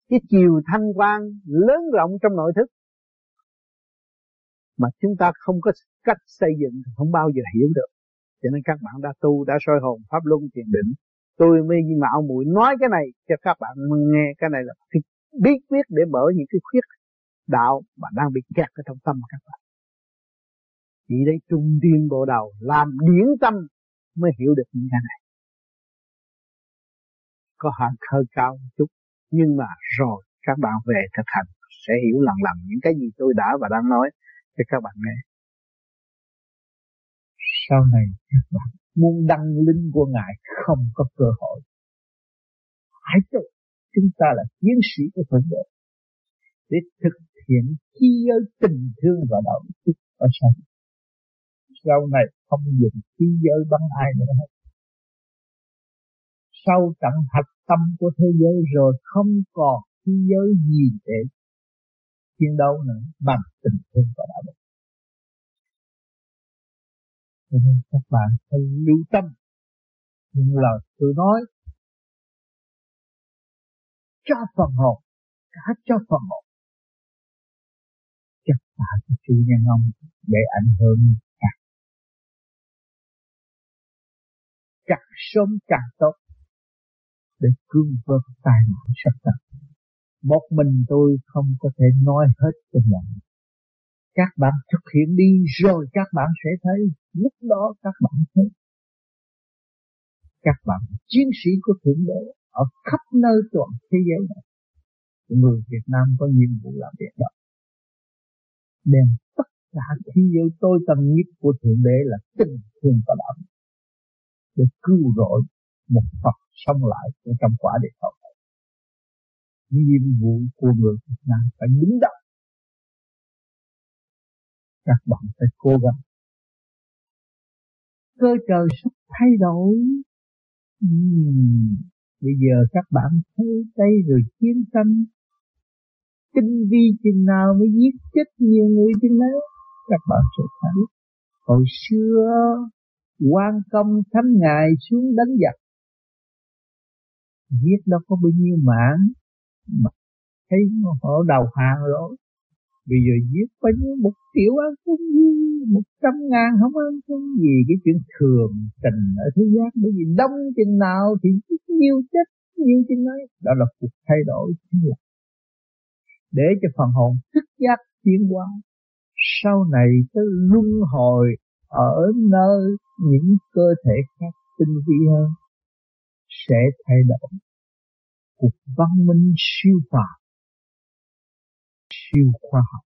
cái chiều thanh quan lớn rộng trong nội thức mà chúng ta không có cách xây dựng, không bao giờ hiểu được. Cho nên các bạn đã tu, đã soi hồn pháp luân thiền định, tôi mới mạo muội nói cái này cho các bạn nghe. Cái này là cái bí quyết để mở những cái khuyết đạo mà đang bị kẹt ở trong tâm các bạn. Chỉ đấy trung tiên bộ đầu làm điển tâm mới hiểu được những cái này. Có hạn hơi cao một chút, nhưng mà rồi các bạn về thực hành sẽ hiểu lần lần những cái gì tôi đã và đang nói cho các bạn nghe. Sau này các bạn muốn đăng linh của Ngài không có cơ hội. Hãy cho chúng ta là chiến sĩ của Thượng Đế để thực hiện chi giới tình thương và đạo đức ở sau này không dùng chi giới bắn ai nữa hết. Sau tận hạch tâm của thế giới rồi không còn chi giới gì để chiến đấu nữa bằng tình thương và đạo đức. Cho nên các bạn phải lưu tâm những lời tôi nói cho phần hồn, cả cho phần hồn. Chắc phải cho chủ nhân ông để ảnh hưởng càng sớm càng tốt để cương vớt tai nạn sắp tới. Một mình tôi không có thể nói hết cho mọi người. Các bạn thực hiện đi rồi các bạn sẽ thấy, lúc đó các bạn thấy. Các bạn chiến sĩ của Thượng Đế ở khắp nơi toàn thế giới này. Người Việt Nam có nhiệm vụ làm việc đó. Đem tất cả thế giới tôi tâm nhất của Thượng Đế là tình thương và đạo đức để cứu rỗi một Phật sống lại ở trong quả địa cầu. Nhiệm vụ của người Việt Nam phải đứng đầu. Các bạn phải cố gắng. Cơ trời sắp thay đổi. Bây giờ các bạn thấy đây rồi chiến tranh tinh vi chừng nào mới giết chết nhiều người chừng đấy. Các bạn sẽ thấy hồi xưa Quan Công Thánh Ngài xuống đánh giặc, giết đâu có bao nhiêu mạng mà thấy họ đầu hàng rồi. Bây giờ giết bao nhiêu 1 triệu ăn không gì, 100.000 không ăn không gì. Cái chuyện thường tình ở thế gian, bởi vì đông chừng nào thì nhiều chết nhiều chừng ấy. Đó là cuộc thay đổi để cho phần hồn thức giác tiến hóa. Sau này tới luân hồi ở nơi những cơ thể khác tinh vi hơn sẽ thay đổi. Cuộc văn minh siêu phàm, siêu khoa học,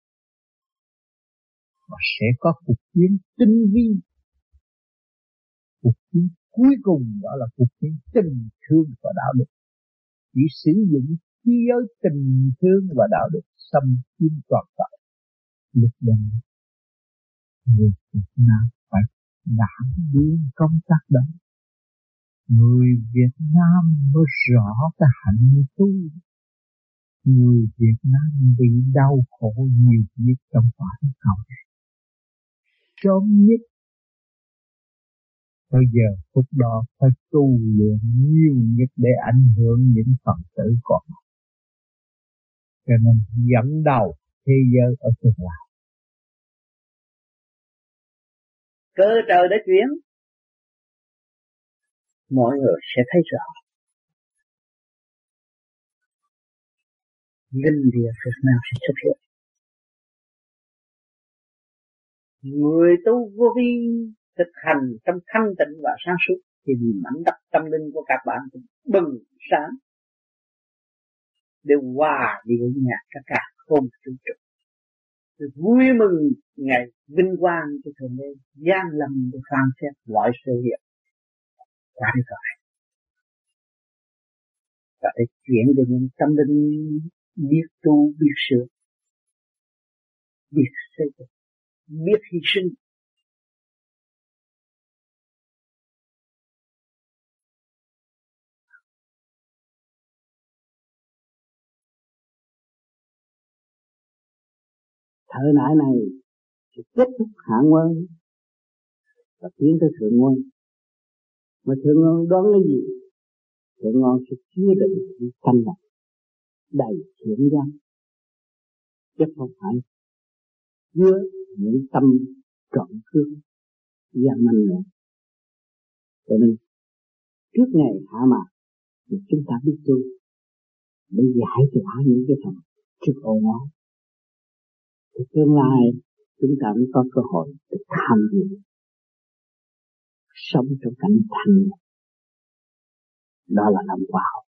và sẽ có cuộc chiến tinh vi. Cuộc chiến cuối cùng đó là cuộc chiến tình thương và đạo đức. Chỉ sử dụng chi giới tình thương và đạo đức xâm chiếm toàn cầu. Lúc đó người Việt Nam phải đảm đương công tác đó. Người Việt Nam mới rõ cái hạnh tu. Người Việt Nam bị đau khổ nhiều nhất trong quả cầu này. Sớm nhất. Bây giờ phút đó phải tu luyện nhiều nhất để ảnh hưởng những phần tử còn. Cho nên dẫn đầu thế giới ở tương lai. Cơ trời đã chuyển, mọi người sẽ thấy rõ. Linh địa Việt Nam sẽ xuất hiện. Người tu vô vi thực hành trong thanh tịnh và sáng suốt thì mảnh đất tâm linh của các bạn cũng bừng sáng để hòa với nhạc các cả không vũ trụ. Vui mừng ngày vinh quang của Thượng Đế giáng lâm để phán xét mọi sự việc. Quá tuyệt vời. Và để chuyển cho những tâm linh biết tu, biết sửa, biết xây dựng, biết hy sinh. Thời đại này sẽ kết thúc hạ nguyên và tiến tới thượng nguyên. Mà thượng nguyên đoán cái gì? Thượng nguyên sẽ chứa đựng thanh lọc đầy thiện nhân, chứ không phải chứa những tâm trộm cướp gian manh nữa. Cho nên trước ngày hạ mạc thì chúng ta biết tu để giải tỏa những cái phần trước ô đó, thì tương lai chúng ta mới có cơ hội để tham dự sống trong cảnh thanh. Đó là làm quả học.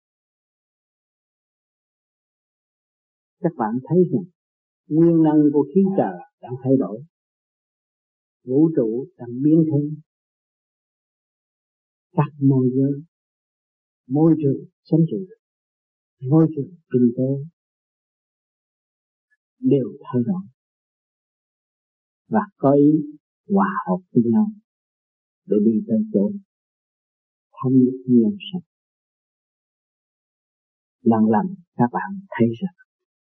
Các bạn thấy rằng nguyên năng của khí trời đang thay đổi, vũ trụ đang biến thêm, các môi giới, môi trường sinh trưởng, môi trường kinh tế đều thay đổi và có ý hòa hợp với nhau để đi tới chỗ thống nhất nhân sinh. Lần lần các bạn thấy rằng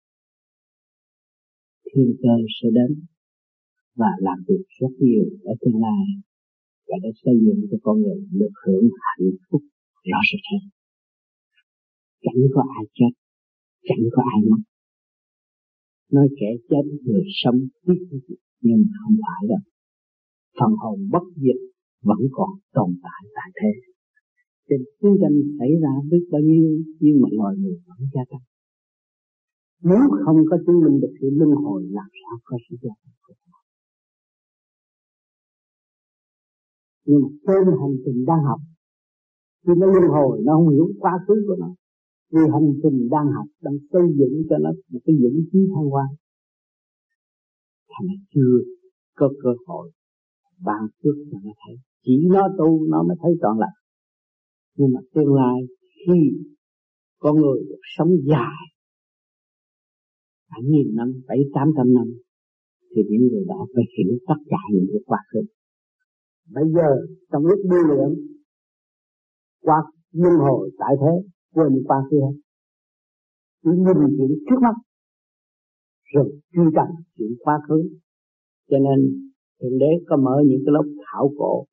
thiên cơ sẽ đến và làm việc rất nhiều ở tương lai và để xây dựng cho con người được hưởng hạnh phúc rõ rệt. Chẳng có ai chết, chẳng có ai mất. Nói kẻ chết người sống tiếc, nhưng không phải đâu. Phần hồn bất diệt vẫn còn tồn tại tại thế. Trên chiến tranh xảy ra biết bao nhiêu, nhưng mà loài người vẫn gia tăng. Nếu không có chứng minh được sự luân hồi, làm sao có sự gia tăng? Nhưng mà trên hành trình đang học, khi nó luân hồi nó không hiểu quá khứ của nó, vì hành trình đang học đang xây dựng cho nó một cái vững chí thăng hoa, thành chưa có cơ hội ban phước cho nó thấy. Chỉ nó tu nó mới thấy trọn lành. Nhưng mà tương lai khi con người được sống dài 1.000 năm, 700-800 năm, thì những người đó phải hiểu tất cả những cái quá khứ. Bây giờ trong lúc điêu luyện qua luân hồi tại thế, quên qua khứ hết, chỉ nhìn chuyện trước mắt rồi truy tầm chuyện quá khứ. Cho nên Thượng Đế có mở những cái lớp khảo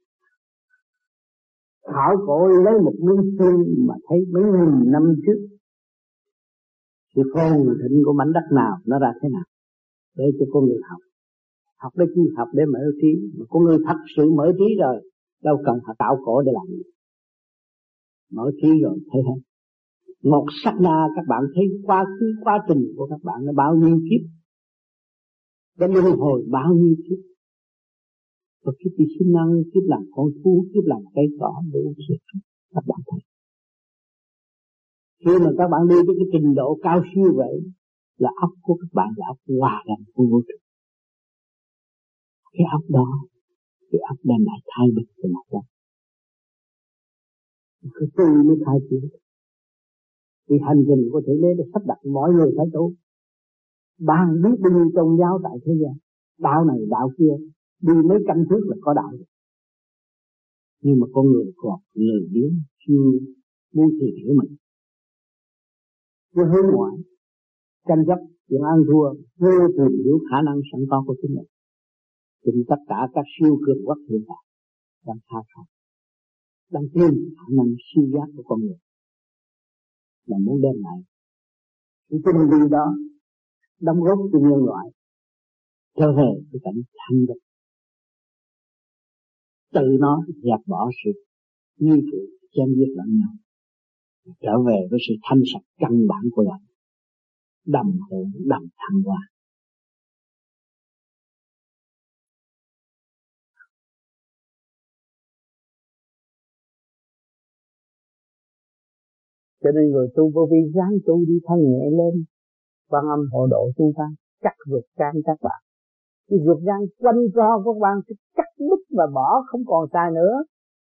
cổ lấy một miếng xương mà thấy mấy nghìn năm trước thì phồn thịnh của mảnh đất nào nó ra thế nào, để cho con người học để chi? Học để mở trí. Mà con người thật sự mở trí rồi, đâu cần họ tạo cổ để làm gì. Mở trí rồi thấy hết. Một sát na các bạn thấy quá khứ quá trình của các bạn nó bao nhiêu kiếp, đã luân hồi bao nhiêu kiếp. Và kiếp đi sinh năng, kiếp làm con thú, kiếp làm cây cỏ, đủ chuyện các bạn thấy. Khi mà các bạn đi tới cái trình độ cao siêu vậy, là óc của các bạn là óc hòa đồng của vũ trụ. Cái óc đó, cái óc đem lại thay bình cho mặt đất. Cái tu mới thay chuyển. Vì hành trình của Thượng Đế đã sắp đặt mọi người phải tu. Bạn biết bao nhiêu tôn giáo tại thế gian, đạo này đạo kia, đi mấy trăm thước là có đạo. Nhưng mà con người còn lười biếng, chưa muốn tìm hiểu mình, cứ hướng ngoại, tranh chấp chuyện ăn thua, vô tìm hiểu khả năng sẵn có của chính mình. Chính tất cả các siêu cường quốc hiện tại đang khao khát, đang tìm khả năng siêu giác của con người, là muốn đem lại cái tinh vi đó đóng góp cho nhân loại trở về cái cảnh thanh định, tự nó dẹp bỏ sự nghi kỵ chém giết lẫn nhau, trở về với sự thanh sạch căn bản của lòng, đầm hưởng đầm thăng hoa. Cho nên người tu vô vi ráng tu đi thanh nhẹ lên, Quan Âm hộ độ chúng ta cắt ruột gan các bạn. Cái ruột gan quanh co của các bạn sẽ cắt đứt và bỏ không còn xài nữa.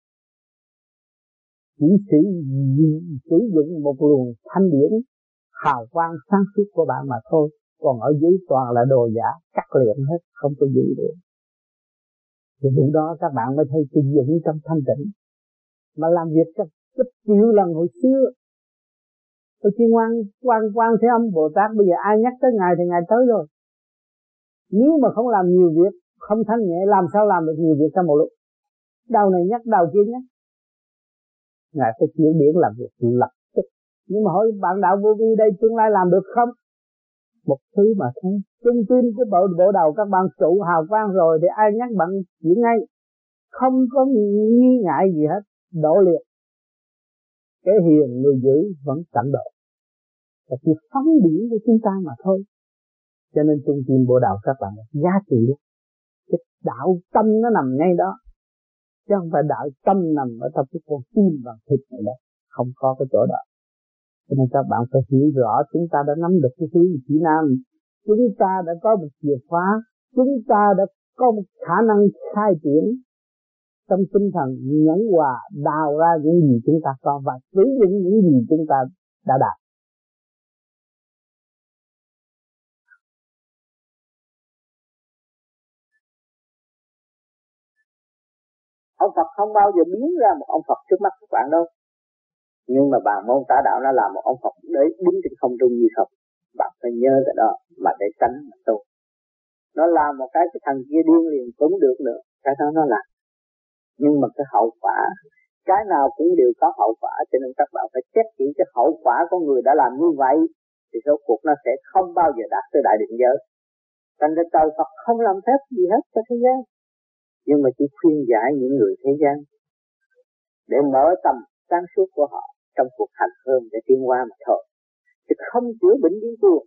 Chỉ sử dụng một luồng thanh điển hào quang sáng suốt của bạn mà thôi. Còn ở dưới toàn là đồ giả, cắt liền hết, không có gì được. Thì lúc đó các bạn mới thấy cái dũng trong thanh tịnh. Mà làm việc rất nhiều lần hồi xưa. Tôi chỉ quan thế âm Bồ Tát, bây giờ ai nhắc tới Ngài thì Ngài tới rồi. Nếu mà không làm nhiều việc, không thanh nhẹ, làm sao làm được nhiều việc trong một lúc? Đầu này nhắc, đầu kia nhắc. Ngài phải chuyển điển làm việc lập tức, Nhưng mà hỏi bạn đạo vô vi đây tương lai làm được không? Một thứ mà thôi. Trung tim cái bộ đầu các bạn trụ hào quang rồi thì ai nhắc bạn chuyển ngay. Không có nghi ngại gì hết. Độ liệt. Cái hiền người dữ vẫn tận độ. Và chỉ phóng điển của chúng ta mà thôi. Cho nên trung tim bộ đầu các bạn giá trị. Cái đạo tâm nó nằm ngay đó. Chứ không phải đạo tâm nằm ở trong cái con tim và thịt này đó. Không có cái chỗ đó. Cho nên các bạn phải hiểu rõ chúng ta đã nắm được cái hướng chỉ nam. Chúng ta đã có một chìa khóa. Chúng ta đã có một khả năng khai triển trong tinh thần nhẫn hòa, đào ra những gì chúng ta có và sử dụng những gì chúng ta đã đạt. Ông Phật không bao giờ biến ra một ông Phật trước mắt các bạn đâu. Nhưng mà bà môn Tả Đạo nó làm một ông Phật để đứng trên không trung như Phật. Bạn phải nhớ cái đó mà để tránh mà tu. Nó làm một cái thằng kia điên liền cũng được nữa. Cái đó nó làm. Nhưng mà cái hậu quả, cái nào cũng đều có hậu quả. Cho nên các bạn phải xét kỹ cái hậu quả của người đã làm như vậy. Thì số cuộc nó sẽ không bao giờ đạt tới đại định giới. Thành ra trời Phật không làm phép gì hết cho thế gian. Nhưng mà chỉ khuyên giải những người thế gian để mở tầm sáng suốt của họ trong cuộc hành hương để tiến qua mà thôi. Chứ không chữa bệnh điên cuồng.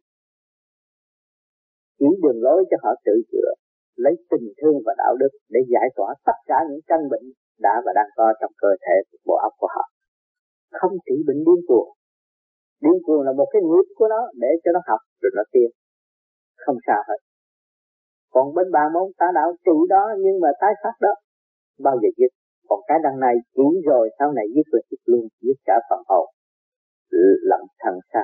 Chỉ đường lối cho họ tự chữa, lấy tình thương và đạo đức để giải tỏa tất cả những căn bệnh đã và đang có trong cơ thể bộ óc của họ. Không chỉ bệnh điên cuồng. Điên cuồng là một cái nghiệp của nó để cho nó học rồi nó tiến. Không sao hết. Còn bên bà môn Tả Đạo trị đó nhưng mà tái phát đó bao giờ dứt. Còn cái đằng này chỉ rồi sau này dứt rồi dứt luôn, dứt cả phần hồn lẫn thân xác.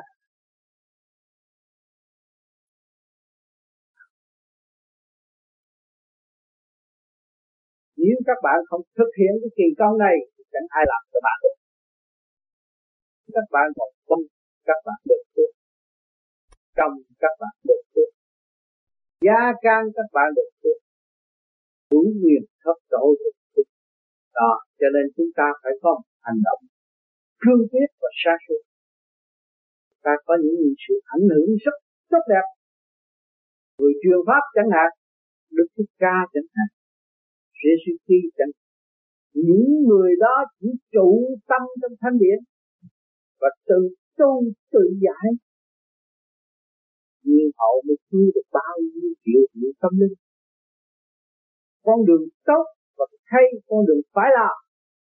Nếu các bạn không thực hiện cái kỳ công này chẳng ai làm cho bạn được. Các bạn còn không, các bạn được được. Trong các bạn được được. Gia can các bạn được được. Đủ quyền thấp độ được được. Đó, cho nên chúng ta phải có một hành động cương quyết và sáng suốt. Ta có những sự ảnh hưởng rất tốt đẹp. Người truyền pháp chẳng hạn, Đức Thích Ca chẳng hạn, Giê-xu-ki chẳng hạn. Những người đó chỉ trụ tâm trong thanh điển và tự tu tự giải. Nhưng họ mới chưa được bao nhiêu triệu hiệu tâm linh. Con đường tốt và hay con đường phải làm.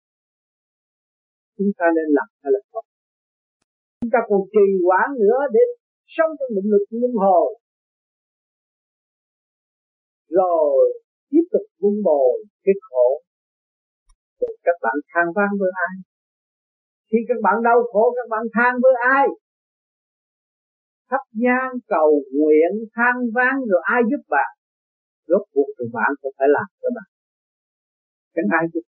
Chúng ta nên làm hay là không? Chúng ta còn trì hoãn nữa để sống trong định lực luân hồi. Rồi tiếp tục vun bồi cái khổ. Rồi các bạn than vãn với ai? Khi các bạn đau khổ các bạn than với ai? Thắp nhang cầu nguyện than vãn rồi ai giúp bạn? Rốt cuộc thì bạn cũng phải làm cho bạn. Chẳng ai giúp.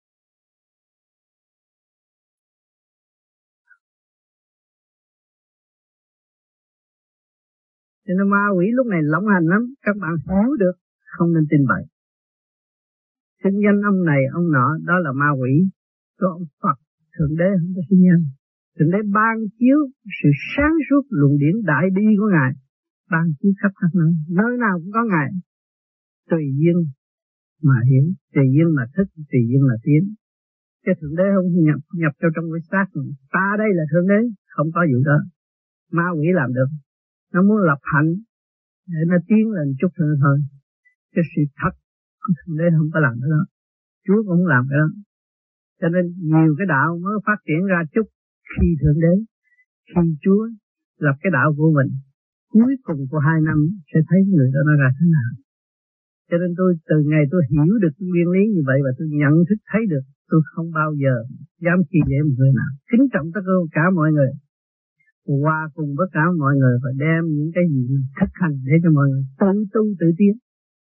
Cho nên ma quỷ lúc này lộng hành lắm. Các bạn hiểu được, không nên tin bậy. Xưng danh ông này, ông nọ, đó là ma quỷ. Có ông Phật, Thượng Đế không có xưng danh. Thượng Đế ban chiếu sự sáng suốt luồng điển đại bi của Ngài. Ban chiếu khắp các nơi. Nơi nào cũng có Ngài. Tùy duyên mà hiển, tùy duyên mà thích, tùy duyên mà tiến. Cái Thượng Đế không nhập trong cái xác. Ta đây là Thượng Đế, không có vụ đó. Ma quỷ làm được. Nó muốn lập hạnh để nó tiến lên chút nữa thôi. Cái sự thật Thượng Đế không có làm cái đó. Chúa cũng không làm cái đó. Cho nên nhiều cái đạo mới phát triển ra chút khi Thượng Đế, khi Chúa lập cái đạo của mình. Cuối cùng của 2 năm sẽ thấy người đó nó ra thế nào. Cho nên tôi từ ngày tôi hiểu được cái nguyên lý như vậy và tôi nhận thức thấy được, tôi không bao giờ dám khi dễ một người nào. Kính trọng tất cả mọi người. Hòa cùng với cả mọi người và đem những cái gì thực hành để cho mọi người tự tu tự tiến.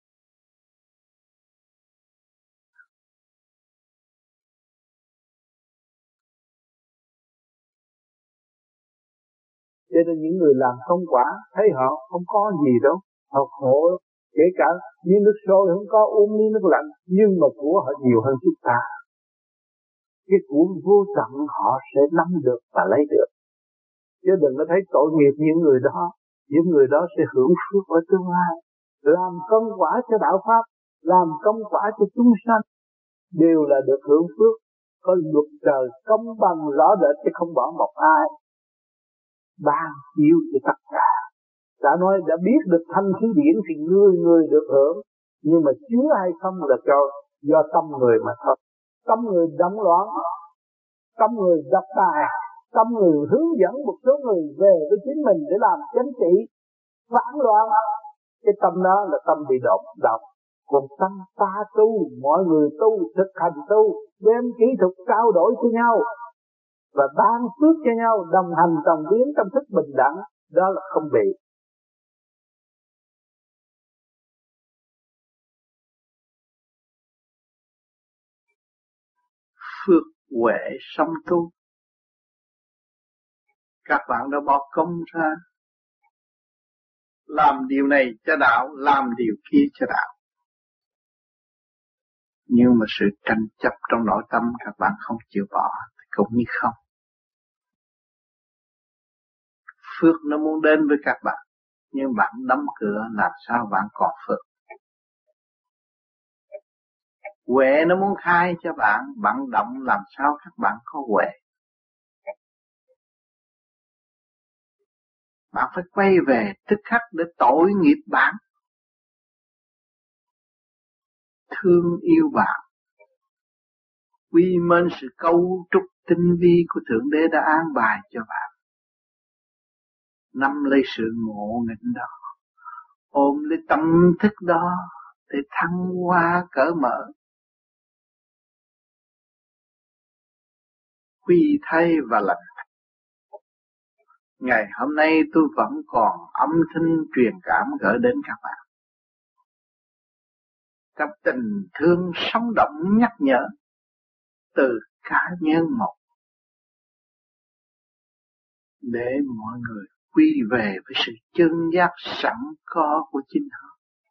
Cho nên những người làm công quả thấy họ không có gì đâu, họ khổ, kể cả miếng nước sôi không có, uống miếng nước lạnh, nhưng mà của họ nhiều hơn chúng ta. Cái của vô tận họ sẽ nắm được và lấy được. chứ đừng có thấy tội nghiệp những người đó. Những người đó sẽ hưởng phước ở tương lai. Làm công quả cho đạo Pháp, làm công quả cho chúng sanh, đều là được hưởng phước. Có luật trời công bằng rõ rệt chứ không bỏ một ai. Ban chiếu cho tất cả. Đã nói đã biết được thanh khí điển thì người được hưởng. Nhưng mà chứa hay không là do tâm người mà thôi. Tâm người động loạn, tâm người độc tài, tâm người hướng dẫn một số người về với chính mình để làm chánh trị, phản loạn. Cái tâm đó là tâm bị động. Còn tâm ta tu, mọi người tu, thực hành tu, đem kỹ thuật trao đổi cho nhau và ban phước cho nhau, đồng hành đồng tiến trong thức bình đẳng, đó là không bị. Phước huệ song tu. Các bạn đã bỏ công ra làm điều này cho đạo, làm điều kia cho đạo. Nhưng mà sự tranh chấp trong nội tâm các bạn không chịu bỏ thì cũng như không. Phước nó muốn đến với các bạn, nhưng bạn đóng cửa làm sao bạn còn phước. Huệ nó muốn khai cho bạn, bạn động làm sao các bạn có huệ. Bạn phải quay về tức khắc để tội nghiệp bạn, thương yêu bạn, quy mến sự cấu trúc tinh vi của Thượng Đế đã an bài cho bạn. Nắm lấy sự ngộ nghĩnh đó, ôm lấy tâm thức đó để thăng hoa cởi mở. Quy thay và lành. Ngày hôm nay tôi vẫn còn âm thanh truyền cảm gửi đến các bạn. Trong tình thương sống động nhắc nhở từ cá nhân một, để mọi người quy về với sự chân giác sẵn có của chính họ.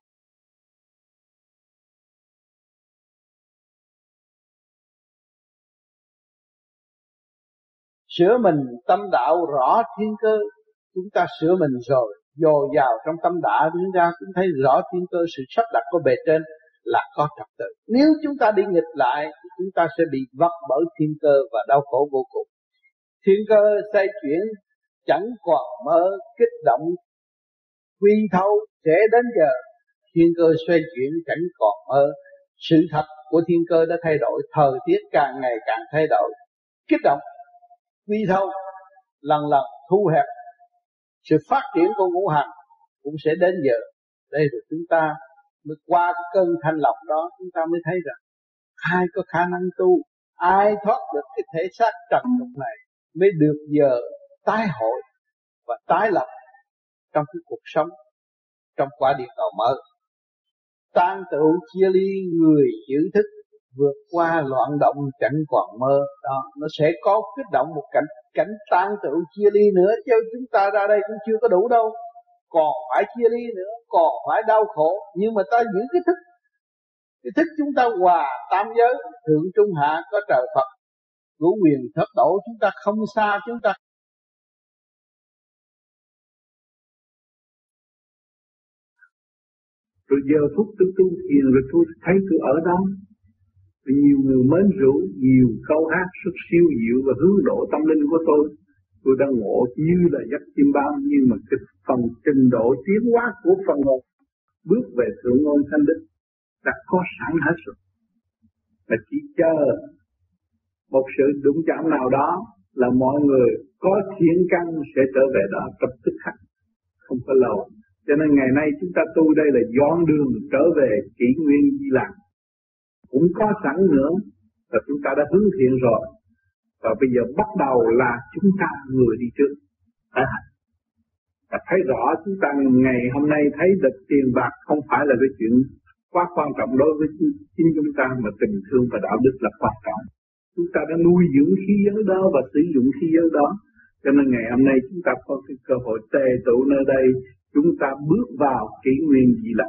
Sửa mình tâm đạo rõ thiên cơ. Chúng ta sửa mình rồi, dồi dào trong tâm đạo, chúng ta cũng thấy rõ thiên cơ, sự sắp đặt của bề trên là có trật tự. Nếu chúng ta đi nghịch lại thì chúng ta sẽ bị vấp bởi thiên cơ và đau khổ vô cùng. Thiên cơ xoay chuyển chẳng còn mơ, kích động quy thâu sẽ đến giờ. Thiên cơ xoay chuyển chẳng còn mơ. Sự thật của thiên cơ đã thay đổi, thời tiết càng ngày càng thay đổi, kích động quy thâu lần lần thu hẹp. Sự phát triển của ngũ hành cũng sẽ đến giờ. Đây là chúng ta mới qua cái cơn thanh lọc đó, chúng ta mới thấy rằng ai có khả năng tu, ai thoát được cái thể xác trần tục này mới được giờ tái hội và tái lập trong cái cuộc sống, trong quả địa cầu mới. Tan tựu chia ly, người giữ thức, vượt qua loạn động chẳng còn mơ. Đó, nó sẽ có kích động một cảnh tan tựu chia ly nữa, chứ chúng ta ra đây cũng chưa có đủ đâu. Còn phải chia ly nữa, còn phải đau khổ, nhưng mà ta giữ cái thức. Cái thức chúng ta hòa tam giới, thượng trung hạ có trời Phật, ngũ quyền thất tổ, chúng ta không xa chúng ta. Rồi giờ phút tôi tu thiền rồi tôi thấy tôi ở đó. Vì nhiều người mến rượu, nhiều câu hát rất siêu diệu và hướng độ tâm linh của tôi. Tôi đang ngộ như là giấc chim bao, nhưng mà cái phần trình độ tiến hóa của phần hồn bước về thượng ngôn thanh đích đã có sẵn hết rồi. Mà chỉ chờ một sự đụng chạm nào đó là mọi người có thiện căn sẽ trở về đó trong tức khắc, không có lâu. Cho nên ngày nay chúng ta tu đây là dọn đường trở về kỷ nguyên Di Lặc. Cũng có sẵn nữa, và chúng ta đã hướng thiện rồi. Và bây giờ bắt đầu là chúng ta người đi trước. Và thấy rõ chúng ta ngày hôm nay thấy được tiền bạc không phải là cái chuyện quá quan trọng đối với chính chúng ta, mà tình thương và đạo đức là quan trọng. Chúng ta đã nuôi dưỡng khí giới đó và sử dụng khí giới đó. Cho nên ngày hôm nay chúng ta có cái cơ hội tề tụ nơi đây, chúng ta bước vào kỷ nguyên Di Lặc.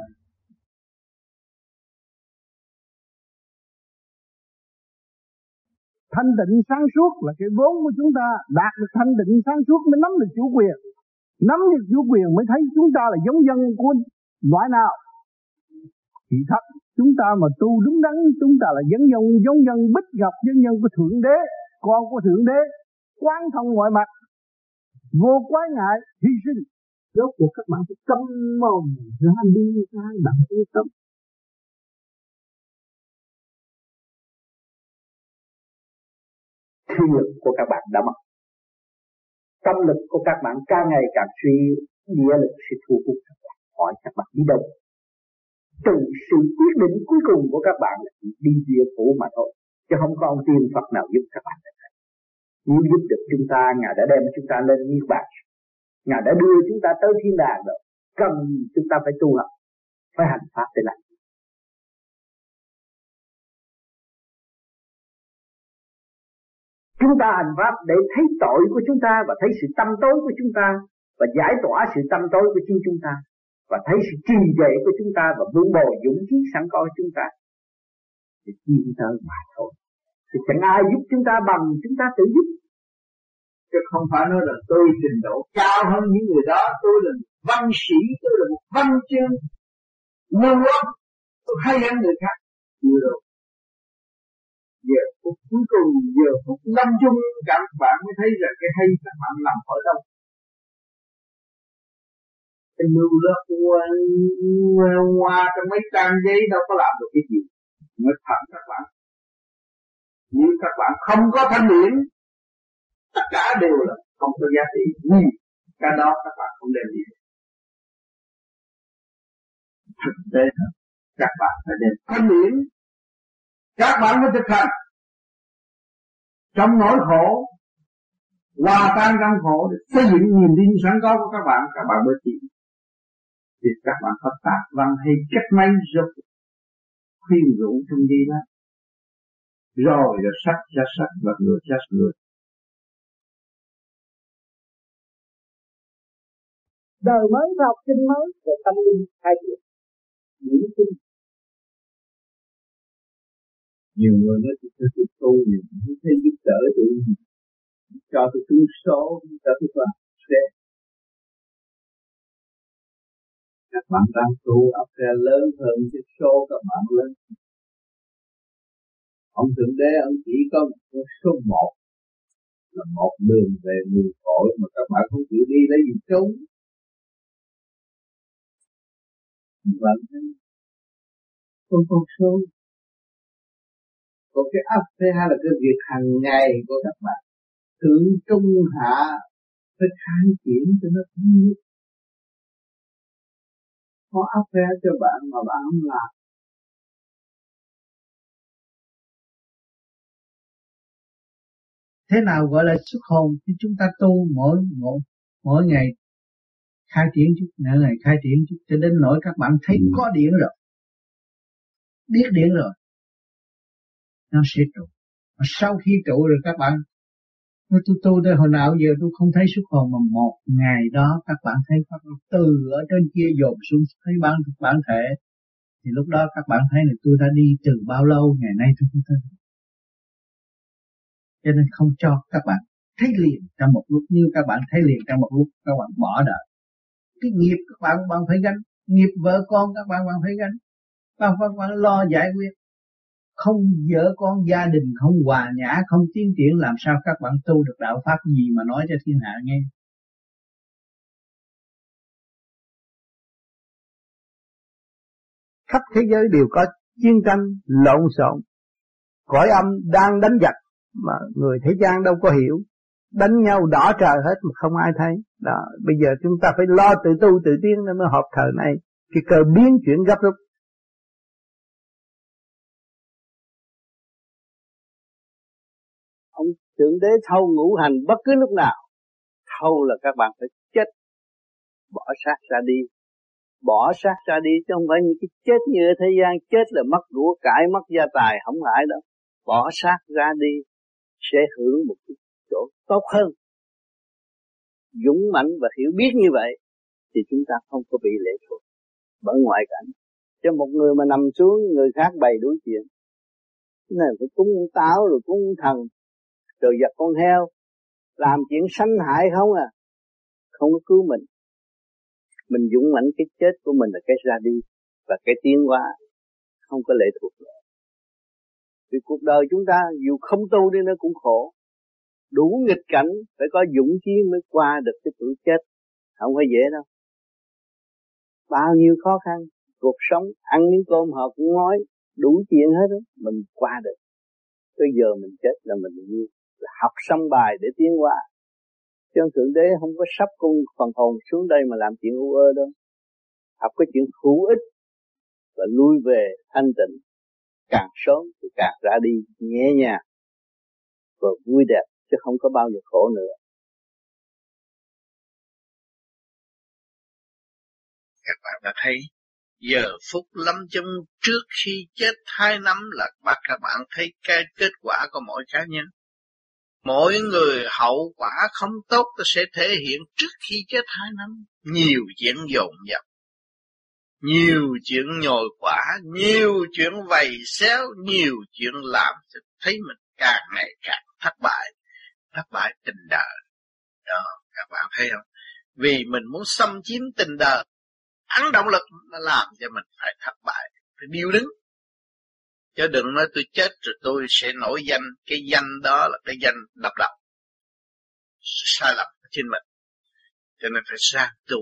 thanh tịnh sáng suốt là cái vốn của chúng ta. Đạt được thanh tịnh sáng suốt mới nắm được chủ quyền. Nắm được chủ quyền mới thấy chúng ta là giống dân của loại nào. Thì thật chúng ta mà tu đúng đắn, chúng ta là giống dân bích gặp dân nhân của Thượng Đế, con của Thượng Đế, quán thông mọi mặt, vô quái ngại, hy sinh. Rốt cuộc các bạn phải câm mồm ra đi ra đặng yên tâm. Thi lực của các bạn đã mất, tâm lực của các bạn càng ngày càng suy yếu, địa lực sẽ thu hút các bạn. Hỏi các bạn đi đâu? Từ sự quyết định cuối cùng của các bạn là đi địa phủ mà thôi, chứ không có ông tiên Phật nào giúp các bạn được. Nếu giúp được chúng ta, Ngài đã đem chúng ta lên niết bàn, Ngài đã đưa chúng ta tới thiên đàng rồi. Cần chúng ta phải tu học, phải hành pháp để làm. Chúng ta hành pháp để thấy tội của chúng ta và thấy sự tâm tối của chúng ta và giải tỏa sự tâm tối của chính chúng ta và thấy sự trì trệ của chúng ta và vun bồi dũng khí sẵn có của chúng ta để tiến tới mà thôi. Thì chẳng ai giúp chúng ta bằng chúng ta tự giúp. Chứ không phải nói là tôi trình độ cao hơn những người đó, tôi là văn sĩ, tôi là một văn chương ngu lắm, tôi hay hơn người khác. Chưa đâu. Giờ phút cuối cùng, giờ phút lâm chung các bạn mới thấy rằng cái hay các bạn nằm ở đâu. Cái lưu lớp hoa trong mấy trang giấy đâu có làm được cái gì. Nói thật các bạn, nếu các bạn không có thanh điển, tất cả đều là không có giá trị. Nhưng cái đó các bạn không đem gì. Thực tế các bạn phải đem thanh điển. Các bạn phải thực hành. Trong nỗi khổ, hòa tan trong khổ để xây dựng niềm tin sẵn có của các bạn mới chịu. Thì các bạn hợp tác văn hay cách mấy rồi khuyên rũ trong đi đó. Rồi sách ra sách và người ra người. Đời mới và học sinh mới về tâm linh khai triển diễn sinh. Nhiều người nói tôi tu nhiều không thấy giúp đỡ tôi, cho tôi trúng số, cho tôi làm xe. Các bạn đang tu ấp ra lớn hơn cái số các bạn lên. Ông Thượng Đế ông chỉ có một số 1 là một đường về 10 cõi mà các bạn không chịu đi lấy gì trốn. Bạn không con số. Còn cái ấp hay là cái việc hàng ngày của các bạn thượng trung hạ phải khai triển cho nó thống nhất. Có ấp ra cho bạn mà bạn không làm. Thế nào gọi là xuất hồn? Thì chúng ta tu mỗi ngày khai triển chút, mỗi ngày khai triển chút, cho đến nỗi các bạn thấy có điện rồi, biết điện rồi, nó sẽ trụ. Mà sau khi trụ rồi các bạn nói tôi tu tới hồi nào giờ tôi không thấy xuất hồn, mà một ngày đó các bạn thấy pháp từ ở trên kia dồn xuống thấy bản thể, thì lúc đó các bạn thấy là tôi đã đi từ bao lâu, ngày nay tôi không thấy. Cho nên không cho các bạn thấy liền trong một lúc. Như các bạn thấy liền trong một lúc, các bạn bỏ đời. Cái nghiệp các bạn phải gánh, nghiệp vợ con các bạn phải gánh, các bạn lo giải quyết. Không vợ con gia đình không hòa nhã, không tiến triển, làm sao các bạn tu được đạo pháp gì mà nói cho thiên hạ nghe. Khắp thế giới đều có chiến tranh lộn xộn, cõi âm đang đánh giặc mà người thế gian đâu có hiểu, đánh nhau đỏ trời hết mà không ai thấy. Đó, bây giờ chúng ta phải lo tự tu tự tiến nên mới họp thời này, cái cơ biến chuyển gấp rút. Ông Thượng Đế thâu ngũ hành bất cứ lúc nào. Thâu là các bạn phải chết, bỏ xác ra đi. Bỏ xác ra đi chứ không phải những cái chết như ở thế gian. Chết là mất của cải, mất gia tài, không phải đâu. Bỏ xác ra đi sẽ hưởng một cái chỗ tốt hơn. Dũng mãnh và hiểu biết như vậy thì chúng ta không có bị lệ thuộc bởi ngoại cảnh. Cho một người mà nằm xuống, người khác bày đủ chuyện. Cái này phải cúng táo rồi cúng thần, rồi giật con heo, làm chuyện sanh hại không à, không có cứu mình. Mình dũng mãnh, cái chết của mình là cái ra đi và cái tiến hóa, không có lệ thuộc nữa. Vì cuộc đời chúng ta dù không tu đi nó cũng khổ, đủ nghịch cảnh phải có dũng chí mới qua được cái tuổi chết, không phải dễ đâu. Bao nhiêu khó khăn, cuộc sống ăn miếng cơm họ cũng nói đủ chuyện hết đó, mình qua được. Bây giờ mình chết là mình như là học xong bài để tiến hóa. Chứ Thượng Đế không có sắp con phần hồn xuống đây mà làm chuyện u ơ đâu. Học cái chuyện hữu ích và lui về thanh tịnh, càng sớm thì càng ra đi nhẹ nhàng và vui đẹp, chứ không có bao giờ khổ nữa. Các bạn đã thấy giờ phút lâm chung trước khi chết 2 năm là các bạn thấy cái kết quả của mỗi cá nhân. Mỗi người hậu quả không tốt sẽ thể hiện trước khi chết 2 năm. Nhiều chuyện dồn dập, nhiều chuyện nhồi quả, nhiều chuyện vầy xéo, nhiều chuyện làm thấy mình càng ngày càng thất bại tình đời. Đó, các bạn thấy không? Vì mình muốn xâm chiếm tình đời, ăn động lực nó làm cho mình phải thất bại, phải điêu đứng. Chứ đừng nói tôi chết rồi tôi sẽ nổi danh, cái danh đó là cái danh độc lập, sai lầm của chính mình. Cho nên phải sang tu.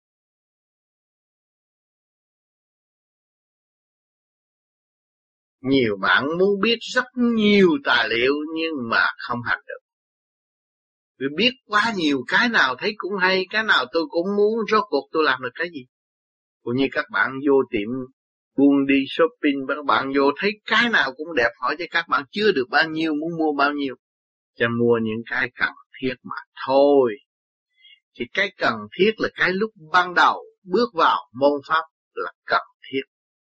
Nhiều bạn muốn biết rất nhiều tài liệu nhưng mà không hành được. Vì biết quá nhiều, cái nào thấy cũng hay, cái nào tôi cũng muốn, rốt cuộc tôi làm được cái gì. Cũng như các bạn vô tiệm buôn đi shopping, các bạn vô thấy cái nào cũng đẹp, hỏi cho các bạn chưa được bao nhiêu, muốn mua bao nhiêu. Cho mua những cái cần thiết mà thôi. Thì cái cần thiết là cái lúc ban đầu bước vào môn pháp là cần thiết.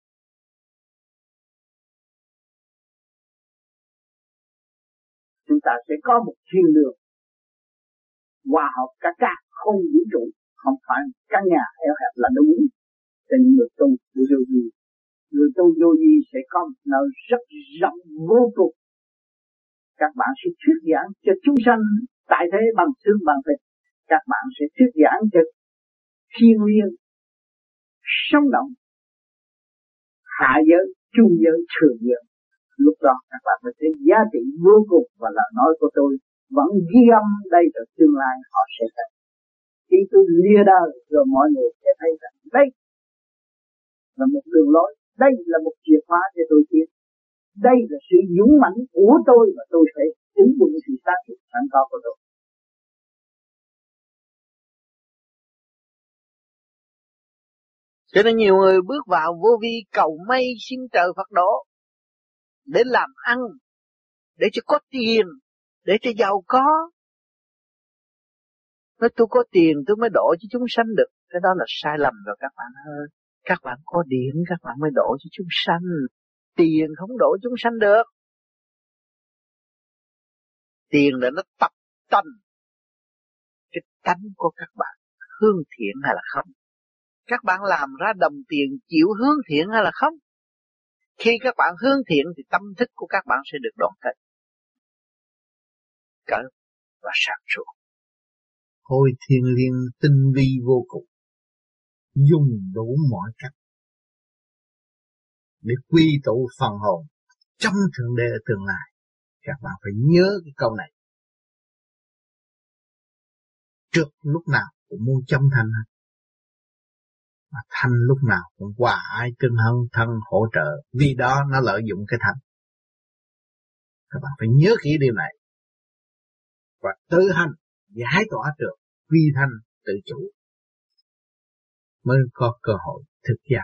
Chúng ta sẽ có một thiên đường hòa hợp cả không vũ trụ, không phải căn nhà eo hẹp là đúng. Cho những người tu vô vi, người tu vô vi sẽ có một nơi rất rộng vô cùng. Các bạn sẽ thuyết giảng cho chúng sanh tại thế bằng xương bằng thịt. Các bạn sẽ thuyết giảng cho thiên liêng sống động, hạ giới, trung giới, thượng giới. Lúc đó các bạn mới thấy giá trị vô cùng và lời nói của tôi vẫn ghi âm đây, rồi tương lai họ sẽ thấy. Khi tôi lìa đời rồi mọi người sẽ thấy rằng đây là một đường lối, đây là một chìa khóa để tôi tiến, đây là sự dũng mãnh của tôi và tôi phải ứng dụng sự sáng suốt sẵn có của tôi. Cho nên nhiều người bước vào vô vi cầu may xin trời Phật độ để làm ăn, để cho có tiền, để cho giàu có. Nói tôi có tiền tôi mới độ cho chúng sanh được. Cái đó là sai lầm rồi các bạn ơi. Các bạn có điện các bạn mới độ cho chúng sanh. Tiền không độ chúng sanh được. Tiền là nó tập tành cái tánh của các bạn, hướng thiện hay là không. Các bạn làm ra đồng tiền chịu hướng thiện hay là không. Khi các bạn hướng thiện thì tâm thức của các bạn sẽ được đoàn kết, cởi và sáng suốt. Hôi thiên liêng tinh vi vô cùng, dùng đủ mọi cách để quy tụ phần hồn trong Thượng Đế ở tương lai. Các bạn phải nhớ cái câu này. Trước lúc nào cũng muốn chống thanh, mà thanh lúc nào cũng hòa ai tương thân hỗ trợ, vì đó nó lợi dụng cái thanh. Các bạn phải nhớ kỹ điều này và tự hành giải tỏa được vi thanh tự chủ mới có cơ hội thực giác.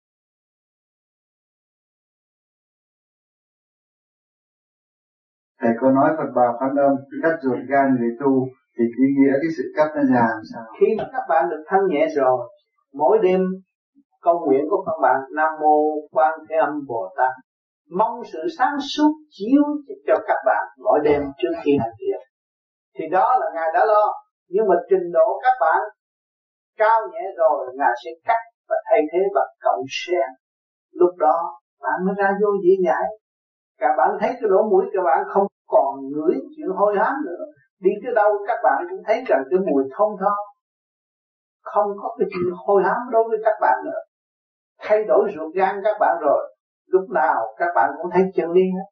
Thầy có nói Phật bảo Pháp Âm cắt ruột gan người tu thì ý nghĩa cái sự cắt nó ra làm sao? Khi mà các bạn được thanh nhẹ rồi, mỗi đêm câu nguyện của các bạn Nam Mô Quan Thế Âm Bồ Tát, mong sự sáng suốt chiếu cho các bạn mỗi đêm trước khi hành thiện. Thì đó là Ngài đã lo. Nhưng mà trình độ các bạn cao nhẹ rồi, Ngài sẽ cắt và thay thế bằng cộng sen. Lúc đó bạn mới ra vô dĩ nhảy. Các bạn thấy cái lỗ mũi các bạn không còn ngửi chuyện hôi hám nữa. Đi tới đâu các bạn cũng thấy rằng cái mùi thông tho. Không có cái chuyện hôi hám đối với các bạn nữa. Thay đổi ruột gan các bạn rồi. Lúc nào các bạn cũng thấy chân lý hết.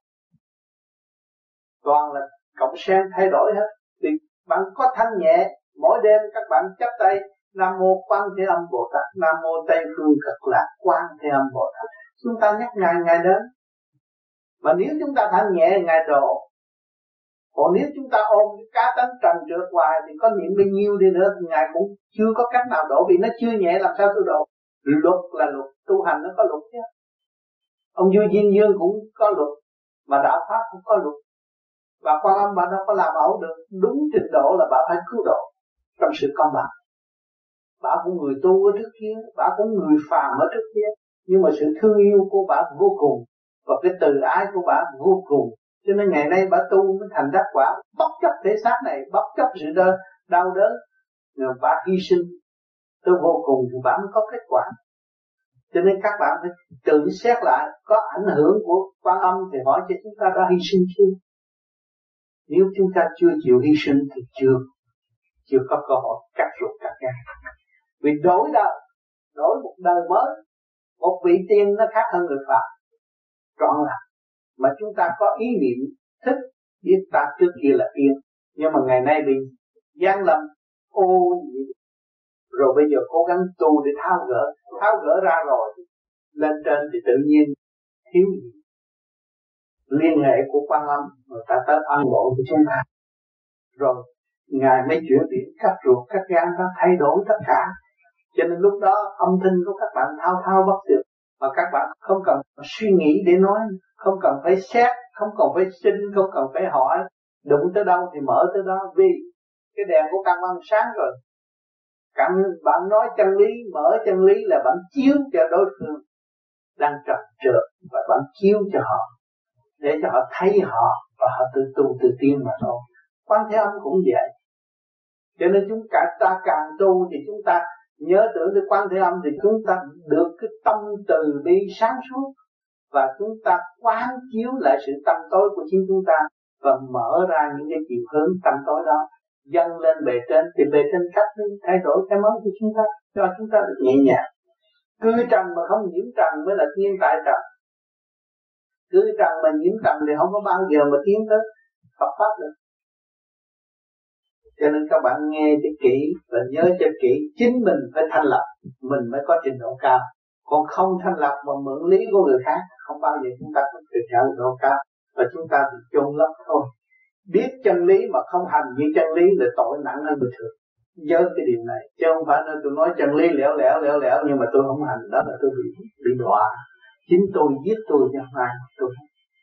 Toàn là cộng sen thay đổi hết. Thì bạn có thanh nhẹ. Mỗi đêm các bạn chắp tay Nam Mô Quan Thế Âm Bồ Tát, Nam Mô Tây Phương Cực Lạc Quan Thế Âm Bồ Tát. Chúng ta nhắc Ngài đến. Mà nếu chúng ta thanh nhẹ Ngài độ. Còn nếu chúng ta ôm cái cá tánh trần trượt hoài thì có niệm bao nhiêu đi nữa thì Ngài cũng chưa có cách nào độ, vì nó chưa nhẹ làm sao tôi độ. Luật là luật, tu hành nó có luật chứ. Ông vua Diên Dương cũng có luật, mà đạo pháp cũng có luật. Và Quan Âm bà đâu có làm ẩu được, đúng trình độ là bà phải cứu độ trong sự công bằng. Bà cũng người tu ở trước kia, bà cũng người phàm ở trước kia, nhưng mà sự thương yêu của bà vô cùng, và cái từ ái của bà vô cùng. Cho nên ngày nay bà tu mới thành đắc quả, bất chấp thể xác này, bất chấp sự đau đớn, rồi bà hy sinh tới vô cùng thì bà mới có kết quả. Cho nên các bạn phải tự xét lại, có ảnh hưởng của Quan Âm thì hỏi cho chúng ta đã hy sinh chưa? Nếu chúng ta chưa chịu hy sinh thì chưa có cơ hội cắt ruột cắt gan. Vì đổi một đời mới, một vị tiên nó khác hơn người phàm, trọn lành. Mà chúng ta có ý niệm thích biết ta trước kia là tiên, nhưng mà ngày nay bị gian lầm ô nhiễm, rồi bây giờ cố gắng tu để tháo gỡ ra rồi lên trên thì tự nhiên thiếu gì liên hệ của Quan Âm, người ta tới an ngộ của chúng ta, rồi Ngài mới chuyển điểm cắt ruột cắt gan, nó thay đổi tất cả. Cho nên lúc đó âm thanh của các bạn thao bất tuyệt, mà các bạn không cần suy nghĩ để nói, không cần phải xét, không cần phải xin, không cần phải hỏi, đụng tới đâu thì mở tới đó, vì cái đèn của Quan Âm sáng rồi. Bạn nói chân lý, mở chân lý là bạn chiếu cho đối phương đang trật trượt, và bạn chiếu cho họ để cho họ thấy họ và họ tự tu tự tiên mà thôi. Quan Thế Âm cũng vậy. Cho nên ta càng tu thì chúng ta nhớ tưởng tới Quan Thế Âm thì chúng ta được cái tâm từ bi sáng suốt, và chúng ta quán chiếu lại sự tâm tối của chính chúng ta và mở ra những cái chiều hướng tâm tối đó dâng lên bề trên, thì bề trên cách thay đổi cái mới của chúng ta, cho chúng ta được nhẹ nhàng. Cứ trần mà không nhiễm trần mới là thiên tại trần. Cứ trần mà nhiễm trần thì không có bao giờ mà tiến tới Phật pháp được. Cho nên các bạn nghe cho kỹ và nhớ cho kỹ, chính mình phải thanh lập, mình mới có trình độ cao. Còn không thanh lập mà mượn lý của người khác, không bao giờ chúng ta có trình độ cao, và chúng ta bị chôn lấp thôi. Biết chân lý mà không hành như chân lý là tội nặng hơn bình thường. Nhớ cái điều này, chứ không phải là tôi nói chân lý lẻo nhưng mà tôi không hành, đó là tôi bị đọa. Chính tôi giết tôi chứ không ai tôi.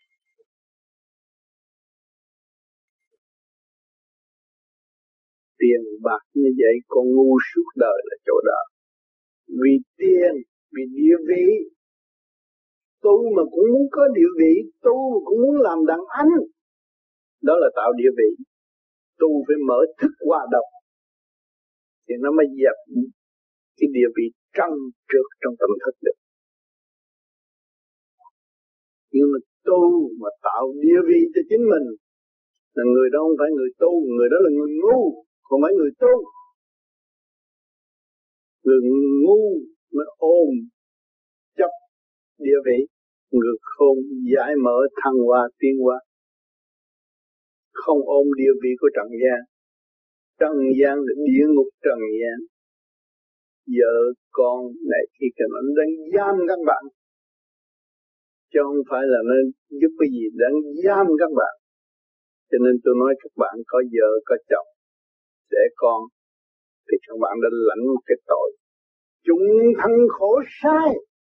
Tiền bạc như vậy con ngu suốt đời là chỗ đó. Vì tiền, vì địa vị, tu mà cũng muốn có địa vị, tu mà cũng muốn làm đàn anh, đó là tạo địa vị. Tu phải mở thức hòa đồng thì nó mới dẹp cái địa vị trăng trượt trong tâm thức được. Nhưng mà tu mà tạo địa vị cho chính mình là người đó không phải người tu, người đó là người ngu, không phải người tu. Người ngu mới ôm chấp địa vị, người khôn giải mở thăng hoa tiến hóa, không ôm địa vị của trần gian. Trần gian là địa ngục trần gian. Vợ con này khi cần nó đang giam các bạn, chứ không phải là nó giúp cái gì đang giam các bạn. Cho nên tôi nói các bạn có vợ có chồng để con thì các bạn đã lãnh một cái tội chúng thân khổ sai,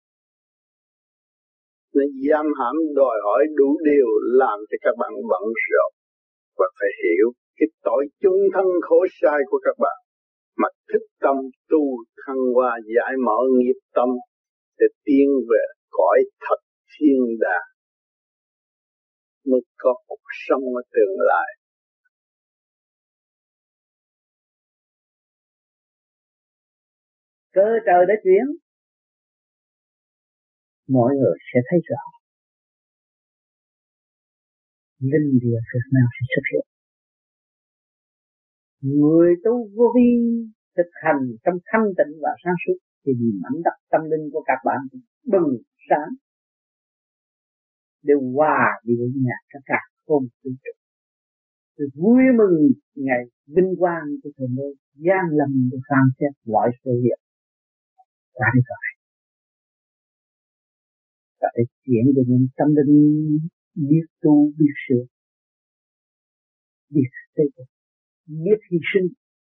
nó giam hãm đòi hỏi đủ điều làm cho các bạn bận rộn. Và phải hiểu cái tội chung thân khổ sai của các bạn, mà thức tâm tu thăng hoa giải mở nghiệp tâm để tiến về cõi thật thiên đàng, mới có cuộc sống ở tương lai. Cơ trời đã chuyển, mọi người sẽ thấy rõ. linh địa Việt Nam sẽ xuất hiện. Người tu vô vi thực hành trong thanh tịnh và sáng suốt thì mảnh đất tâm linh của các bạn bừng sáng đều hòa với nhạc các cả ôm tự trụ. Tôi vui mừng ngày vinh quang của Thượng Đế gian lâm để phán xét mọi sự việc qua đi rồi. Và để chuyển cho những tâm linh biết tu, biết sửa, biết xây dựng, biết hy sinh.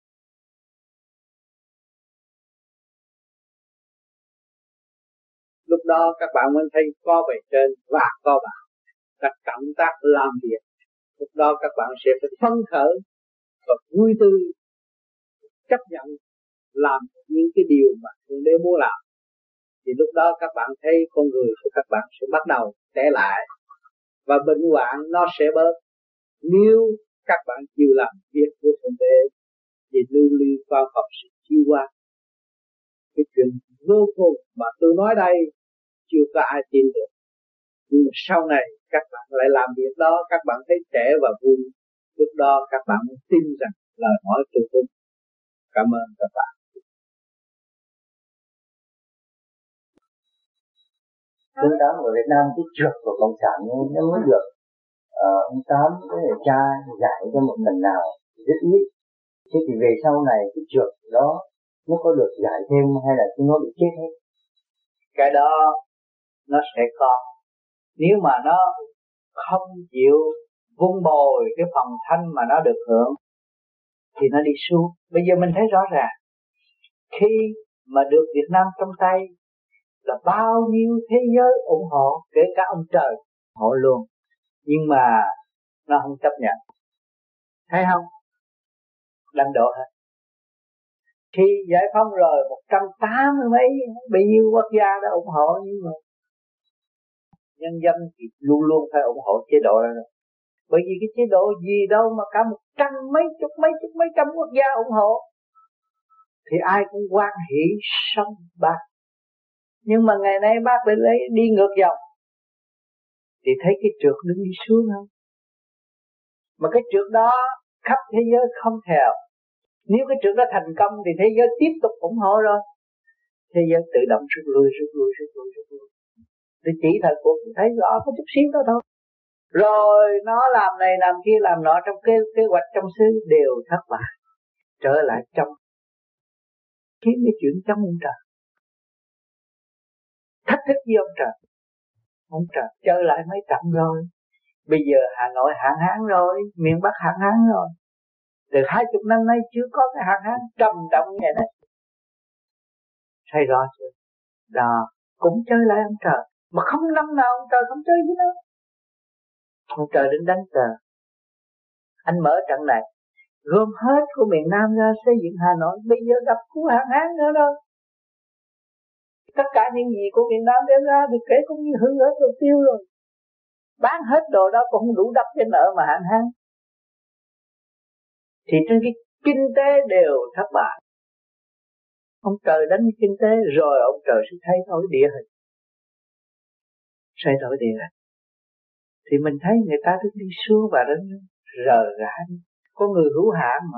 Lúc đó các bạn mới thấy có bề trên và có bạn. Các động tác làm việc. Lúc đó các bạn sẽ phải phấn khởi và vui tươi, chấp nhận làm những cái điều mà Thượng Đế muốn làm. Thì lúc đó các bạn thấy con người của các bạn sẽ bắt đầu trẻ lại và bệnh hoạn nó sẽ bớt. Nếu các bạn chịu làm việc của Thượng Đế thì lưu ly vào học sự chiêu qua. Cái chuyện vô cùng mà tôi nói đây chưa có ai tin được. Nhưng mà sau này các bạn lại làm việc đó, các bạn thấy trẻ và vui. Lúc đó các bạn mới tin rằng lời nói từ đúng. Cảm ơn các bạn. Chúng ta ở Việt Nam cái trượt của cộng sản nó mới được ông Tám với cha giải cho một lần nào rất ít. Thế thì về sau này cái trượt đó nó có được giải thêm hay là nó bị chết hết? Cái đó nó sẽ có. Nếu mà nó không chịu vun bồi cái phần thanh mà nó được hưởng thì nó đi xuống. Bây giờ mình thấy rõ ràng khi mà được Việt Nam trong tay là bao nhiêu thế giới ủng hộ, kể cả ông trời ủng hộ luôn, nhưng mà nó không chấp nhận. Thấy không? Đánh đổ hết. Khi giải phóng rồi 180 mấy bao nhiêu quốc gia đã ủng hộ, nhưng mà nhân dân thì luôn luôn phải ủng hộ chế độ đó. Bởi vì cái chế độ gì đâu mà cả 100 mấy trăm quốc gia ủng hộ thì ai cũng hoan hỷ sống bác. Nhưng mà ngày nay bác lại lấy đi ngược dòng thì thấy cái trượt đứng đi xuống không? Mà cái trượt đó khắp thế giới không theo. Nếu cái trượt đó thành công thì thế giới tiếp tục ủng hộ rồi. Thế giới tự động rút lui. Thì chỉ thời cuộc thấy rõ có chút xíu đó thôi. Rồi nó làm này làm kia làm nọ trong kế hoạch trong xứ đều thất bại. Trở lại trong kiếm cái chuyện trong ông trời. Thách thức với ông trời. Ông trời trở lại mấy trận rồi. Bây giờ Hà Nội hạn hán rồi, miền Bắc hạn hán rồi. Từ 20 năm nay chưa có cái hạn hán trầm trọng như này. Thấy rõ chưa? Đó, cũng chơi lại ông trời. Mà không năm nào ông trời không chơi với nó. Ông trời định đánh cờ. Anh mở trận này, gom hết của miền Nam ra xây dựng Hà Nội. Bây giờ gặp cú hạn hán nữa đâu. Tất cả những gì của miền Nam đem ra thì kể cũng như hư hết rồi, tiêu rồi. Bán hết đồ đó cũng không đủ đắp cái nợ mà hạn hán. Thì trên cái kinh tế đều thất bại. Ông trời đánh kinh tế rồi ông trời sẽ thay đổi địa hình. Thay đổi địa hình. Thì mình thấy người ta cứ đi xuống và đến rờ rã. Có người hữu hạn mà.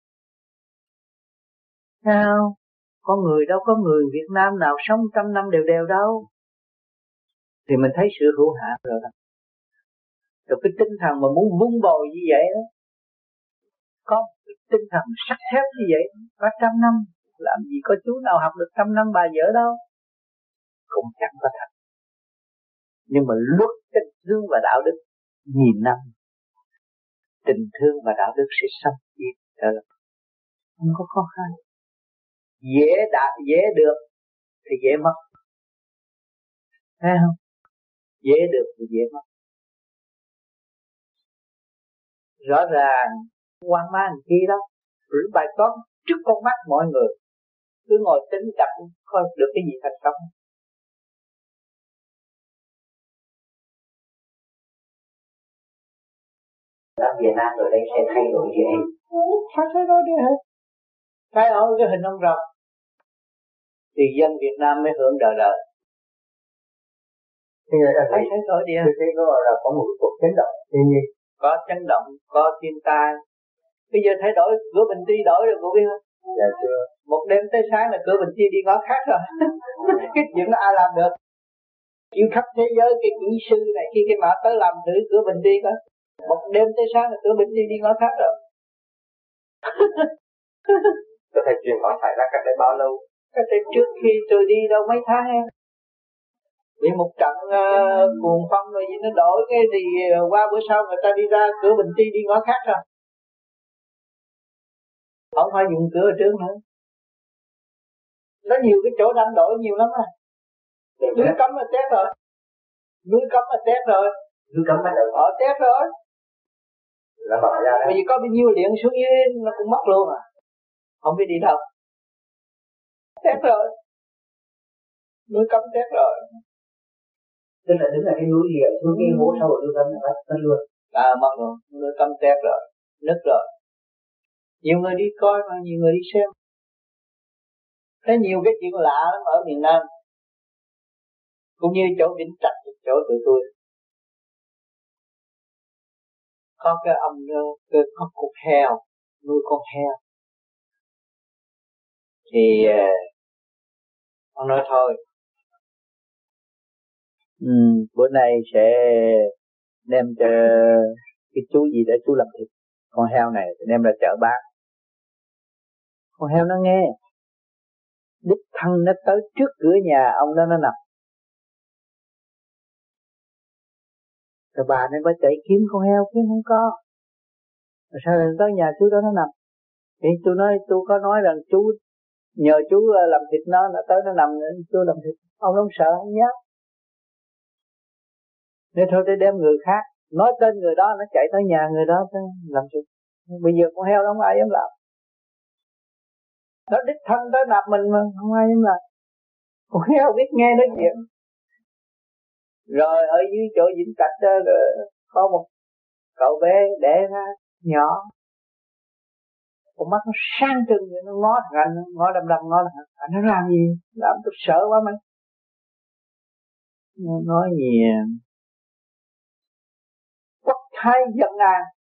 Sao? Có người đâu có người Việt Nam nào sống 100 năm đều đâu. Thì mình thấy sự hữu hạn rồi đó. Rồi cái tinh thần mà muốn vun bồi như vậy đó. Có cái tinh thần sắt thép như vậy. Có 100 năm. Làm gì có chú nào học được 100 năm bà vợ đâu. Cũng chẳng có thật. Nhưng mà luật tình thương và đạo đức nghìn năm. Tình thương và đạo đức sẽ sanh diệt trở lại. Không có khó khăn. Dễ được thì dễ mất. Thấy không? Dễ được thì dễ mất. Rõ ràng hoang mang chi đó. Rồi bài toán trước con mắt mọi người. Cứ ngồi tính đặt coi được cái gì thành công. Ở Việt Nam rồi đây sẽ thay đổi địa hình. Phải thay đổi địa hình. Thay đổi cái hình ông rồng. Thì dân Việt Nam mới hưởng đời đời. Thì phải thay đổi địa hình. Tôi thấy có là có một cuộc chấn động thiên nhiên. có chấn động, có thiên tai. Bây giờ thay đổi cửa Bình Tri đổi rồi cô biết không? Dạ chưa. Một đêm tới sáng là cửa Bình Tri đi ngõ khác rồi. Cái chuyện đó ai làm được? Chịu khắp thế giới cái kỹ sư này khi cái mã tới làm thử cửa Bình Tri đó. Một đêm tới sáng là cửa Bình Tri đi ngõ khác rồi. Có thể chuyện họ xảy ra cách đây bao lâu? Cách đây trước khi tôi đi đâu mấy tháng em. Vì một trận cuồng phong rồi gì nó đổi cái thì qua bữa sau người ta đi ra cửa Bình Tri đi ngõ khác rồi. Không phải dùng cửa ở trước nữa. Nó nhiều cái chỗ đang đổi nhiều lắm à. Núi cấm là tét rồi. Núi cấm là tét rồi. Núi cấm bắt đầu tét rồi. Là bỏ ra đó. Bởi vì có bao nhiêu điện xuống dưới nó cũng mất luôn à. Không biết đi đâu. Tét rồi. Núi cấm tét rồi. Tức là đứng là cái núi gì vậy? Xuống cái hố sâu ở núi cấm là mất luôn. Mất rồi. Núi cấm tét rồi. Nứt rồi. Nhiều người đi coi mà nhiều người đi xem. Thấy nhiều cái chuyện lạ lắm ở miền Nam. Cũng như chỗ Vĩnh Trạch, chỗ tụi tôi. Có cái ông có con heo, nuôi con heo. Thì ông nói thôi. Bữa nay sẽ đem cho cái chú gì để chú làm thịt con heo này, đem ra chợ bán. Con heo nó nghe. Đích thân nó tới trước cửa nhà ông đó nó nằm. Rồi bà nên phải chạy kiếm con heo chứ không có. Rồi sao lại tới nhà chú đó nó nằm? Thì tôi có nói rằng chú nhờ chú làm thịt nó tới nó nằm, chú làm thịt. Ông không sợ, không nhát. Nên thôi để đem người khác nói tên người đó, nó chạy tới nhà người đó làm thịt. Bây giờ con heo đó không ai dám làm. Nó đích thân tới nạp mình mà không ai dám làm. Con heo biết nghe nói chuyện. Rồi ở dưới chỗ Vĩnh Trạch đó có một cậu bé đẻ ra nhỏ, con mắt nó sáng trưng, nó ngó thằng anh, ngó đăm ngó thằng anh, nó làm gì? Làm tôi sợ quá mấy. Nó nói gì quốc thái dân an,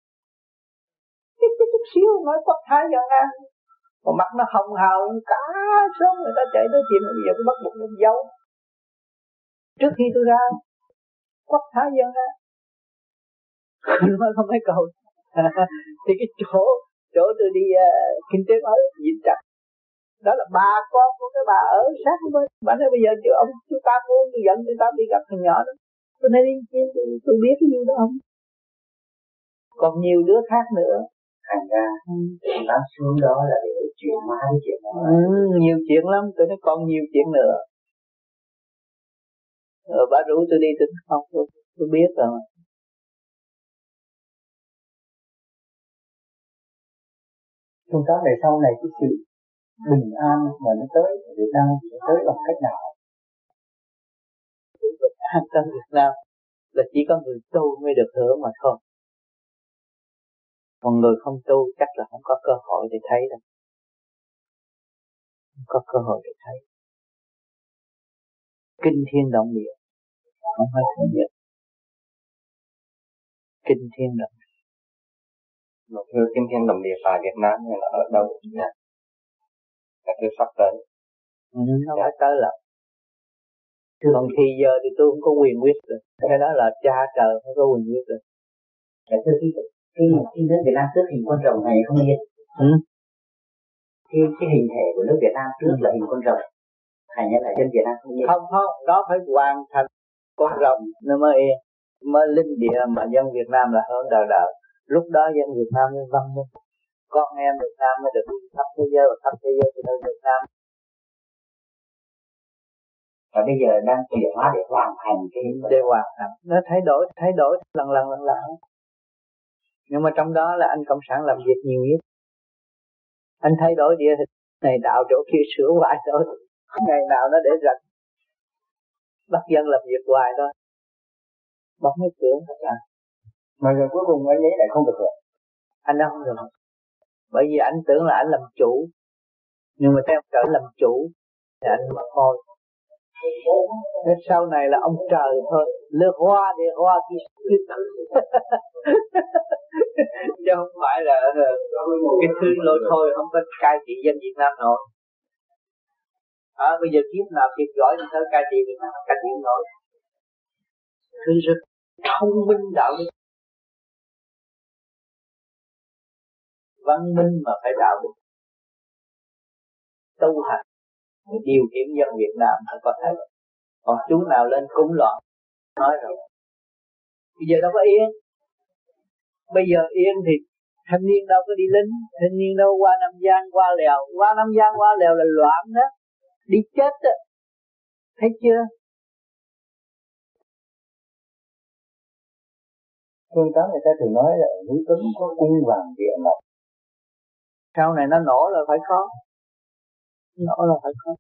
chút xíu nói quốc thái dân an, còn mắt nó hồng hào cả số người ta chạy tới tìm. Bây giờ tôi bắt buộc nó giấu. Trước khi tôi ra quốc thái dân an nói không mấy câu. Thì cái chỗ tôi đi kinh tế mới Vĩnh Trạch đó là bà con của cái bà ở sát với bên. Bà nói bây giờ ông chú ta muốn tôi dẫn tôi ta đi gặp thằng nhỏ đó. Tôi nói đi, tôi biết cái gì đó không. Còn nhiều đứa khác nữa. Thành ra bác xuống đó là để chuyện má cái chuyện đó. Nhiều chuyện lắm. Tôi nói còn nhiều chuyện nữa. Bà rủ tôi đi tôi không, tôi biết rồi. Chúng ta về sau này cái sự bình an mà nó tới Việt Nam sẽ tới bằng cách nào? Bình an trong Việt Nam là chỉ có người tu mới được hưởng mà thôi. Còn người không tu chắc là không có cơ hội để thấy đâu. Không có cơ hội để thấy. Kinh thiên động địa, không phải không biết. Kinh thiên động địa. Một thứ kinh thiên động địa tại Việt Nam này là ở đâu? Dạ. Là thứ sắp tới. Không phải tới là. Còn khi giờ thì tôi không có quyền quyết được. Cái đó là cha trời không có quyền quyết được. Khi nước Việt Nam trước hình con rồng này không biết. Cái hình thể của nước Việt Nam trước là hình con rồng. Thành ra là dân Việt Nam không biết. Không, đó phải hoàn thành con rồng nó mới linh địa mà dân Việt Nam là hơn đời đời. Lúc đó dân Việt Nam mới văn minh. Con em Việt Nam mới được khắp thế giới, và khắp thế giới thì nơi Việt Nam. Và bây giờ đang chuyển hóa để hoàn thành cái để hoàn thành. Nó thay đổi lần lần. Nhưng mà trong đó là anh Cộng sản làm việc nhiều nhất. Anh thay đổi địa hình này đạo chỗ kia sửa hoài thôi. Ngày nào nó để rạch. Bắt dân làm việc hoài thôi. Bóng cái cửa thật là. Mà rồi cuối cùng anh ấy lại không được hưởng. Anh đã không được. Bởi vì anh tưởng là anh làm chủ. Nhưng mà theo trở làm chủ thì anh mà thôi. Cái sau này là ông trời thôi, le roi des rois qui chứ không phải là cái thứ lôi thôi không có cai trị dân Việt Nam nổi. Bây giờ kiếp nào kiếp giỏi thì tới cai trị Việt Nam cai trị nổi. Thứ rất thông minh đạo đức, văn minh mà phải đạo đức, tu hành điều khiển dân Việt Nam phải có thay đổi. Còn chú nào lên cúng loạn nói rồi. Bây giờ đâu có yên. Bây giờ yên thì thanh niên đâu có đi lính, thanh niên đâu qua Nam Giang qua Lèo, qua Nam Giang qua Lèo là loạn đó, đi chết đó, thấy chưa? Phương Tám người ta thường nói là núi Cấm có cung vàng địa ngọc. Sau này nó nổ là phải có, nổ là phải có.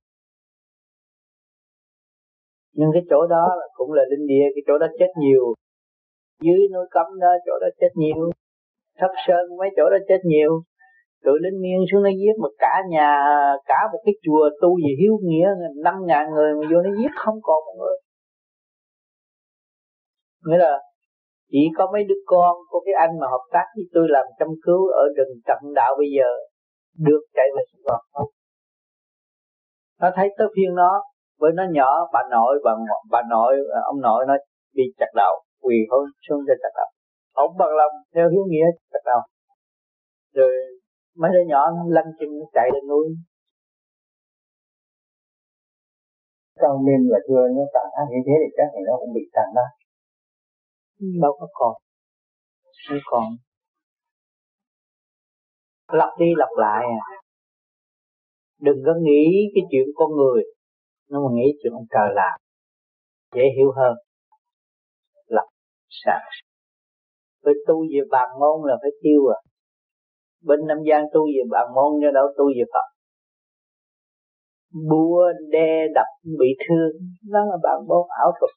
Nhưng cái chỗ đó cũng là linh địa, cái chỗ đó chết nhiều. Dưới núi Cấm đó chỗ đó chết nhiều. Thất Sơn mấy chỗ đó chết nhiều. Tụi lính Miên xuống nó giết mà cả nhà, cả một cái chùa tu gì hiếu nghĩa 5.000 người mà vô nó giết không còn một người. Nghĩa là chỉ có mấy đứa con của cái anh mà hợp tác với tôi làm chăm cứu ở rừng Trận Đạo bây giờ được chạy về Sài Gòn không. Nó thấy tới phiên nó, với nó nhỏ, bà nội, ông nội nó bị chặt đầu, quỳ hôn xuống cho chặt đầu. Ông bằng lòng theo hiếu nghĩa chặt đầu. Rồi mấy đứa nhỏ lăn chân nó chạy lên núi. Cao Minh là thưa nó tàn ác như thế thì chắc thì nó cũng bị tàn ác. Đâu có còn. Không còn. Lặp đi lặp lại à. Đừng có nghĩ cái chuyện con người, nó mà nghĩ chuyện ông trời làm dễ hiểu hơn. Lập sạch. Phải tu về bàn môn là phải tiêu à. Bên Nam Giang tu về bàn môn cho đâu tu về Phật. Búa đe đập bị thương, đó là bàn môn ảo thuật.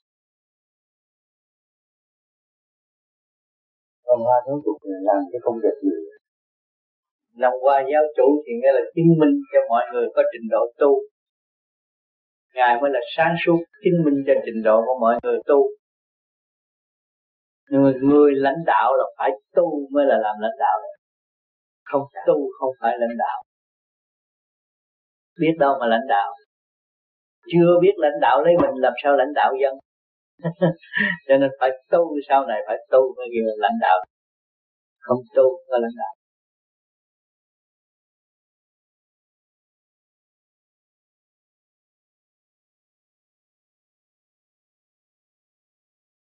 Còn Hoa giáo chủ làm cái công việc gì? Làm Hoa giáo chủ thì nghĩa là chứng minh cho mọi người có trình độ tu. Ngài mới là sáng suốt chứng minh cho trình độ của mọi người tu. Nhưng mà người lãnh đạo là phải tu mới là làm lãnh đạo. Không tu không phải lãnh đạo. Biết đâu mà lãnh đạo. Chưa biết lãnh đạo lấy mình làm sao lãnh đạo dân. Cho nên phải tu, sau này phải tu mới gọi là lãnh đạo. Không tu là lãnh đạo.